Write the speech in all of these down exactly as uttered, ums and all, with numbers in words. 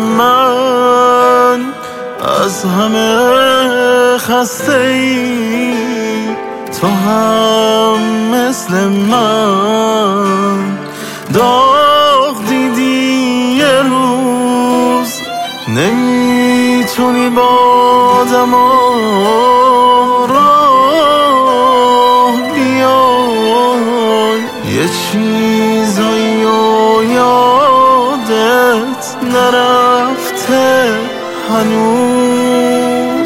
من از همه خسته ای، تو هم مثل من داغ دیدی یه روز، نمیتونی با آدم راه بیای، یه چیزایی و یادت نرفته هنوز.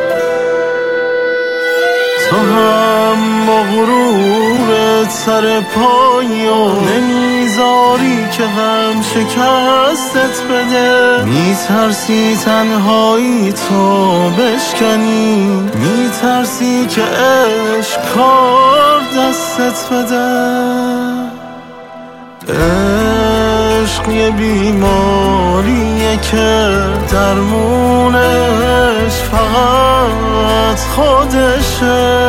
تو هم با غرورت سر پایی و نمیذاری که غم شکستت بده، میترسی تنهایی تو بشکنی، میترسی که عشق کار دستت بده. عشق یه بیماریه که درمونش فقط خودشه.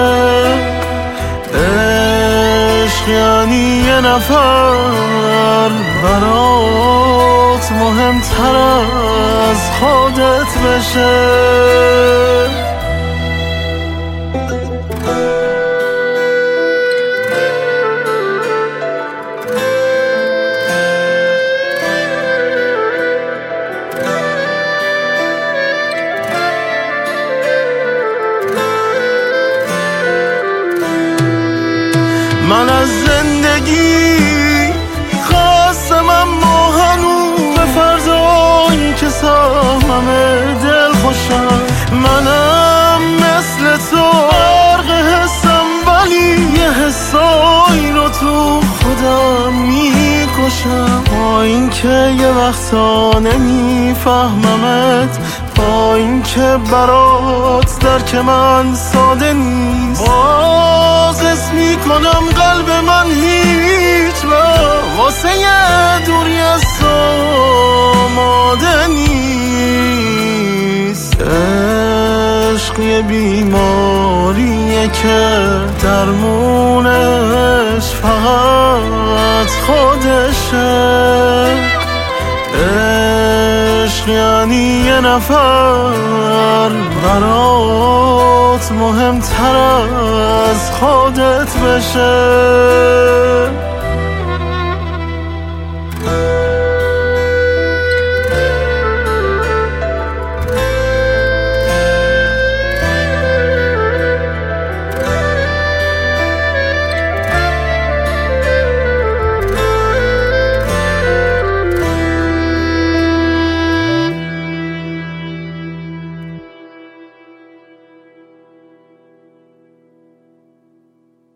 عشق یعنی یه نفر برات مهمتر از خودت بشه. من از زندگی خواستم اما هنوز به فردایی که ساممه دل خوشم. منم مثل تو غرق حسم، ولی یه حسایی رو تو خودم میکشم. با این که یه وقتا نمیفهممت، با این که برات درک من ساده نیست، باز اسم میکنم قلب من هیچ وقت واسه یه دوری از تو آماده نیست. عشق یه بیماریه که درمونش فقط خودشه. عشق یعنی یه نفر برات مهمتر از خودت بشه.